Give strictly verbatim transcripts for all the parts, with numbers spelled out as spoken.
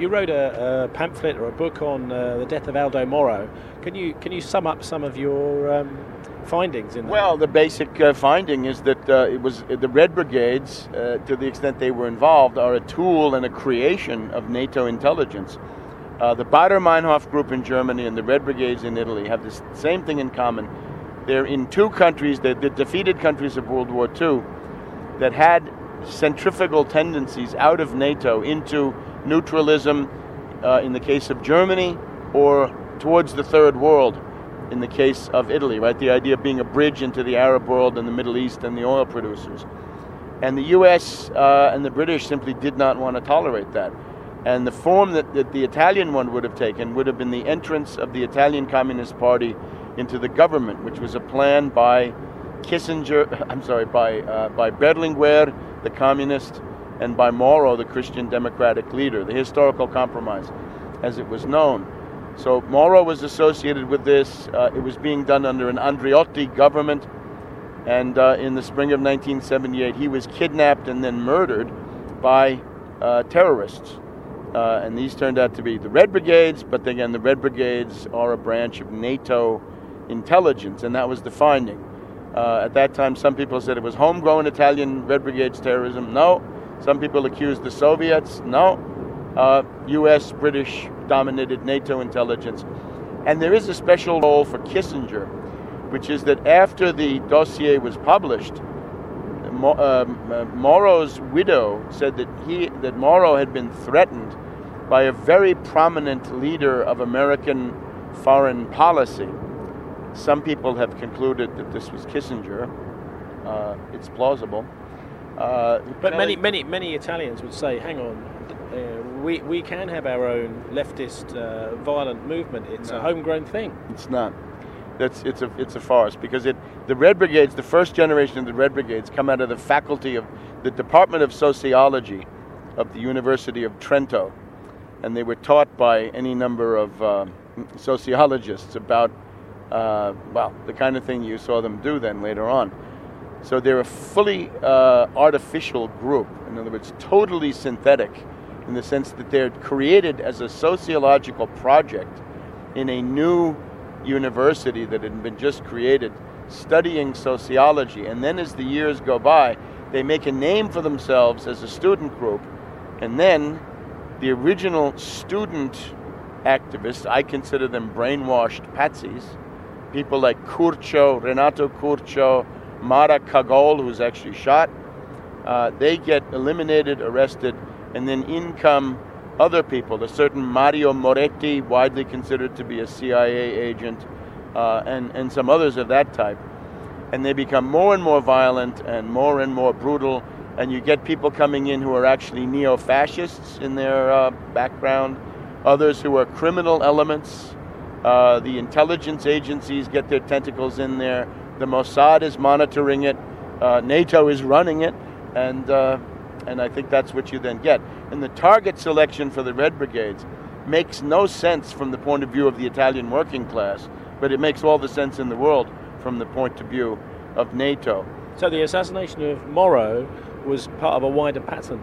you wrote a, a pamphlet or a book on uh, the death of Aldo Moro. Can you can you sum up some of your um, findings in that? Well, the basic uh, finding is that uh, it was the Red Brigades, uh, to the extent they were involved, are a tool and a creation of NATO intelligence. Uh, the Baader-Meinhof group in Germany and the Red Brigades in Italy have the same thing in common. They're in two countries, the, the defeated countries of World War Two, that had centrifugal tendencies out of NATO into neutralism uh, in the case of Germany, or towards the Third World in the case of Italy, right? The idea of being a bridge into the Arab world and the Middle East and the oil producers. And the U S uh, and the British simply did not want to tolerate that. And the form that, that the Italian one would have taken would have been the entrance of the Italian Communist Party into the government, which was a plan by Kissinger, I'm sorry, by uh, by Berlinguer, the communist, and by Moro, the Christian Democratic leader, the historical compromise, as it was known. So Moro was associated with this. Uh, it was being done under an Andreotti government, and uh, in the spring of nineteen seventy-eight, he was kidnapped and then murdered by uh, terrorists. Uh, and these turned out to be the Red Brigades, but again, the Red Brigades are a branch of NATO intelligence, and that was the finding. Uh, at that time, some people said it was homegrown Italian Red Brigades terrorism. No. Some people accused the Soviets. No. Uh, U S, British dominated NATO intelligence. And there is a special role for Kissinger, which is that after the dossier was published, Mo- uh, Moro's widow said that he that Moro had been threatened by a very prominent leader of American foreign policy. Some people have concluded that this was Kissinger. Uh, it's plausible. Uh, but many, many, many Italians would say, "Hang on, uh, we we can have our own leftist uh, violent movement. It's no. a homegrown thing." It's not. That's it's a it's a farce, because it the Red Brigades, the first generation of the Red Brigades, come out of the faculty of the Department of Sociology of the University of Trento, and they were taught by any number of uh, sociologists about. Uh, well, the kind of thing you saw them do then later on. So they're a fully uh, artificial group. In other words, totally synthetic, in the sense that they're created as a sociological project in a new university that had been just created, studying sociology. And then as the years go by, they make a name for themselves as a student group. And then the original student activists, I consider them brainwashed patsies, people like Curcio, Renato Curcio, Mara Kagol, who's actually shot, uh, they get eliminated, arrested, and then in come other people, a certain Mario Moretti, widely considered to be a C I A agent, uh, and, and some others of that type. And they become more and more violent and more and more brutal, and you get people coming in who are actually neo-fascists in their uh, background, others who are criminal elements. Uh, the intelligence agencies get their tentacles in there. The Mossad is monitoring it. Uh, NATO is running it. And uh, and I think that's what you then get. And the target selection for the Red Brigades makes no sense from the point of view of the Italian working class, but it makes all the sense in the world from the point of view of NATO. So the assassination of Moro was part of a wider pattern?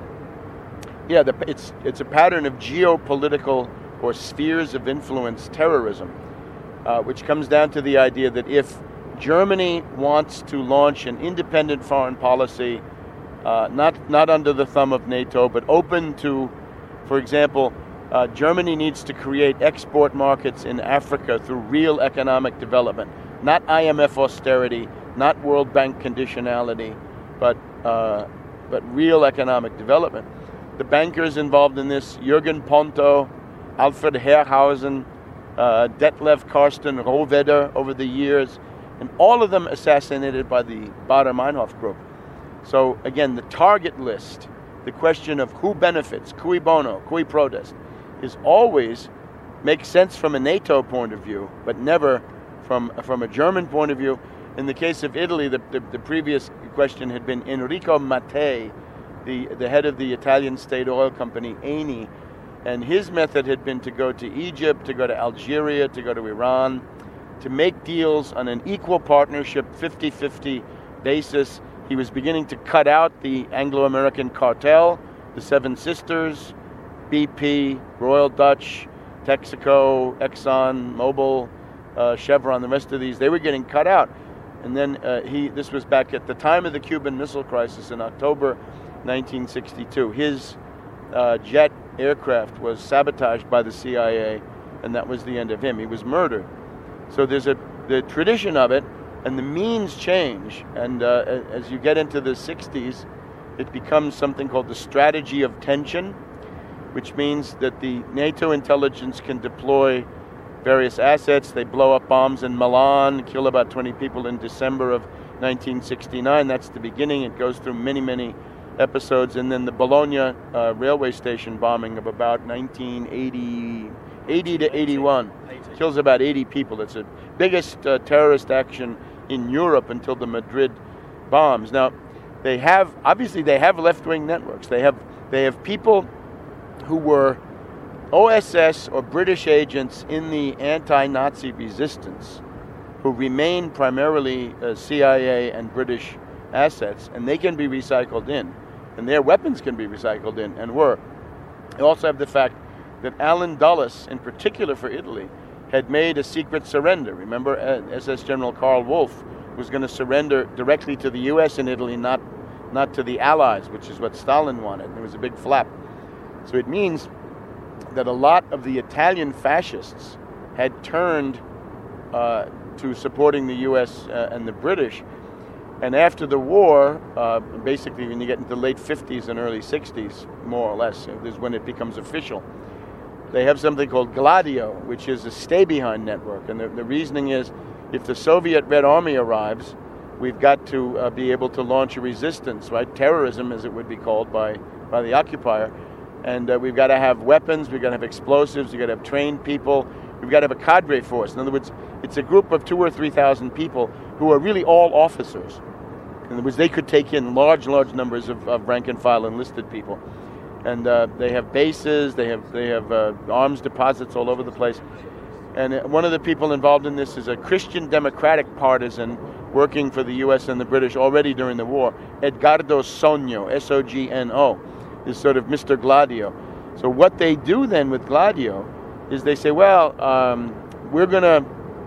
Yeah, the, it's it's a pattern of geopolitical or spheres of influence terrorism, uh, which comes down to the idea that if Germany wants to launch an independent foreign policy, uh, not not under the thumb of NATO, but open to, for example, uh, Germany needs to create export markets in Africa through real economic development, not I M F austerity, not World Bank conditionality, but uh, but real economic development. The bankers involved in this, Jürgen Ponto, Alfred Herrhausen, uh, Detlef Karsten Rohwedder over the years, and all of them assassinated by the Baader-Meinhof group. So again, the target list, the question of who benefits, cui bono, cui prodest, is always makes sense from a NATO point of view, but never from from a German point of view. In the case of Italy, the, the, the previous question had been Enrico Mattei, the, the head of the Italian state oil company, Eni, and his method had been to go to Egypt, to go to Algeria, to go to Iran, to make deals on an equal partnership, fifty-fifty basis. He was beginning to cut out the Anglo-American cartel, the Seven Sisters, B P, Royal Dutch, Texaco, Exxon, Mobil, uh, Chevron, the rest of these, they were getting cut out. And then uh, he, this was back at the time of the Cuban Missile Crisis in October nineteen sixty-two. His uh, jet aircraft was sabotaged by the C I A, and that was the end of him. He was murdered. So there's a the tradition of it, and the means change. And uh, as you get into the sixties, it becomes something called the strategy of tension, which means that the NATO intelligence can deploy various assets. They blow up bombs in Milan, kill about twenty people in December of nineteen sixty-nine. That's the beginning. It goes through many, many episodes. And then the Bologna uh, railway station bombing of about nineteen eighty, eighty to eighty-one. eighty. Kills about eighty people. It's the biggest uh, terrorist action in Europe until the Madrid bombs. Now, they have, obviously they have left-wing networks. They have, they have people who were O S S or British agents in the anti-Nazi resistance who remain primarily uh, C I A and British assets, and they can be recycled in, and their weapons can be recycled in, and were. You also have the fact that Allen Dulles, in particular for Italy, had made a secret surrender. Remember, uh, S S General Karl Wolff was going to surrender directly to the U S in Italy, not, not to the Allies, which is what Stalin wanted. There was a big flap. So it means that a lot of the Italian fascists had turned uh, to supporting the U S uh, and the British. And after the war, uh, basically when you get into the late fifties and early sixties, more or less, is when it becomes official. They have something called Gladio, which is a stay-behind network. And the, the reasoning is, if the Soviet Red Army arrives, we've got to uh, be able to launch a resistance, right? Terrorism, as it would be called by, by the occupier. And uh, we've got to have weapons, we've got to have explosives, we've got to have trained people, we've got to have a cadre force. In other words, it's a group of two or three thousand people who are really all officers. In other words, they could take in large, large numbers of, of rank and file enlisted people. And uh, they have bases, they have they have uh, arms deposits all over the place. And uh, one of the people involved in this is a Christian Democratic partisan working for the U S and the British already during the war, Edgardo Sogno, S O G N O. Is sort of Mister Gladio. So what they do then with Gladio is they say, well, um, we're going to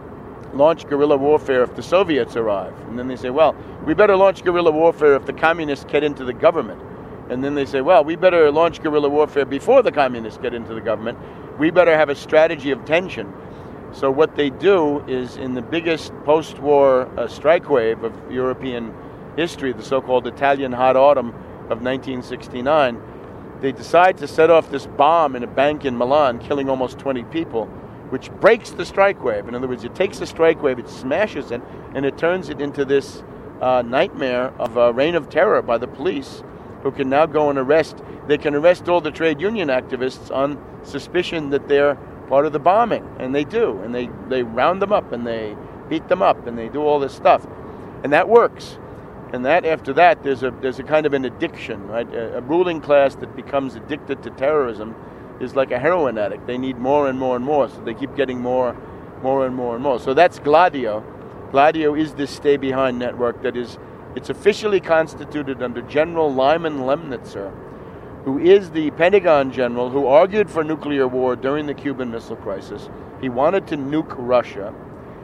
launch guerrilla warfare if the Soviets arrive. And then they say, well, we better launch guerrilla warfare if the communists get into the government. And then they say, well, we better launch guerrilla warfare before the communists get into the government. We better have a strategy of tension. So what they do is, in the biggest post-war uh, strike wave of European history, the so-called Italian Hot Autumn of nineteen sixty-nine, they decide to set off this bomb in a bank in Milan, killing almost twenty people, which breaks the strike wave. In other words, it takes the strike wave, it smashes it, and it turns it into this uh, nightmare of a reign of terror by the police, who can now go and arrest. They can arrest all the trade union activists on suspicion that they're part of the bombing, and they do, and they, they round them up, and they beat them up, and they do all this stuff, and that works. And that, after that, there's a there's a kind of an addiction, right? A, a ruling class that becomes addicted to terrorism is like a heroin addict. They need more and more and more, so they keep getting more, more and more and more. So that's Gladio. Gladio is this stay-behind network that is, it's officially constituted under General Lyman Lemnitzer, who is the Pentagon general who argued for nuclear war during the Cuban Missile Crisis. He wanted to nuke Russia.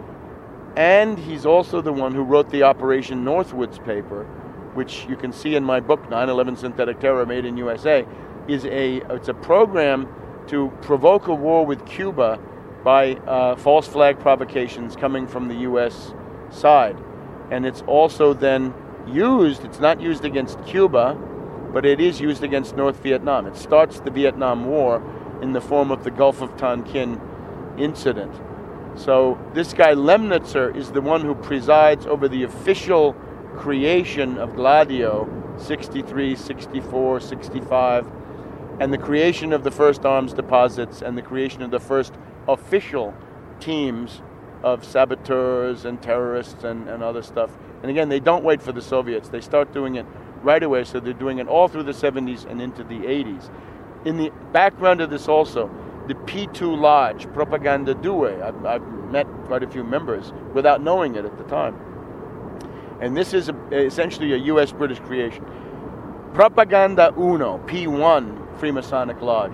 And he's also the one who wrote the Operation Northwoods paper, which you can see in my book, nine eleven Synthetic Terror Made in U S A, is a it's a program to provoke a war with Cuba by uh, false flag provocations coming from the U S side. And it's also then used, it's not used against Cuba, but it is used against North Vietnam. It starts the Vietnam War in the form of the Gulf of Tonkin incident. So this guy Lemnitzer is the one who presides over the official creation of Gladio, sixty-three, sixty-four, sixty-five, and the creation of the first arms deposits and the creation of the first official teams of saboteurs and terrorists and, and other stuff. And again, they don't wait for the Soviets. They start doing it right away, so they're doing it all through the seventies and into the eighties. In the background of this also, the P two Lodge, Propaganda Due, I've, I've met quite a few members without knowing it at the time. And this is a, essentially a U S British creation. Propaganda Uno, P one Freemasonic Lodge,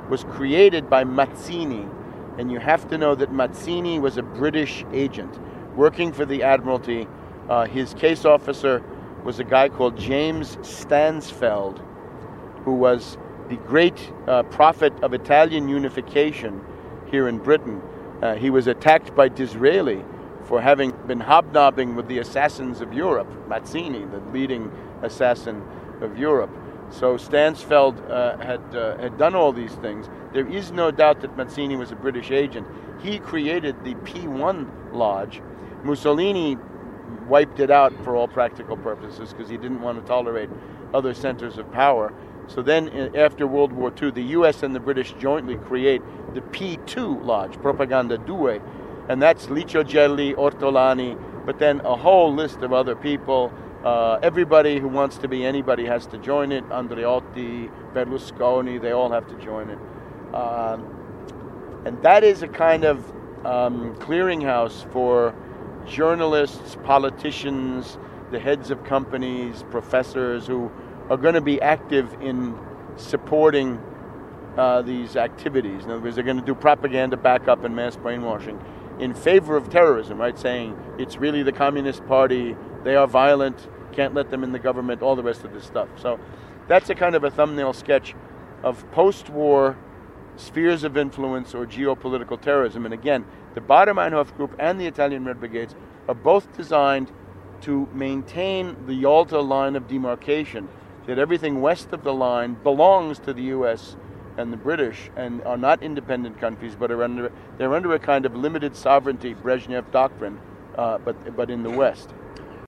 was created by Mazzini. And you have to know that Mazzini was a British agent working for the Admiralty. Uh, his case officer was a guy called James Stansfeld, who was the great uh, prophet of Italian unification here in Britain. Uh, he was attacked by Disraeli for having been hobnobbing with the assassins of Europe, Mazzini, the leading assassin of Europe. So Stansfeld uh, had uh, had done all these things. There is no doubt that Mazzini was a British agent. He created the P one Lodge. Mussolini wiped it out for all practical purposes because he didn't want to tolerate other centers of power. So then after World War Two, the U S and the British jointly create the P two Lodge, Propaganda Due, and that's Licio Gelli, Ortolani, but then a whole list of other people. Uh, everybody who wants to be anybody has to join it. Andreotti, Berlusconi, they all have to join it. Um, and that is a kind of um, clearinghouse for journalists, politicians, the heads of companies, professors who are going to be active in supporting uh, these activities. In other words, they're going to do propaganda, backup, and mass brainwashing in favor of terrorism, right? Saying it's really the Communist Party, they are violent, can't let them in the government, all the rest of this stuff. So that's a kind of a thumbnail sketch of post-war spheres of influence or geopolitical terrorism. And again, the Baader-Meinhof Group and the Italian Red Brigades are both designed to maintain the Yalta line of demarcation, that everything west of the line belongs to the U S and the British and are not independent countries, but are under, they're under a kind of limited sovereignty Brezhnev doctrine, uh, but, but in the West.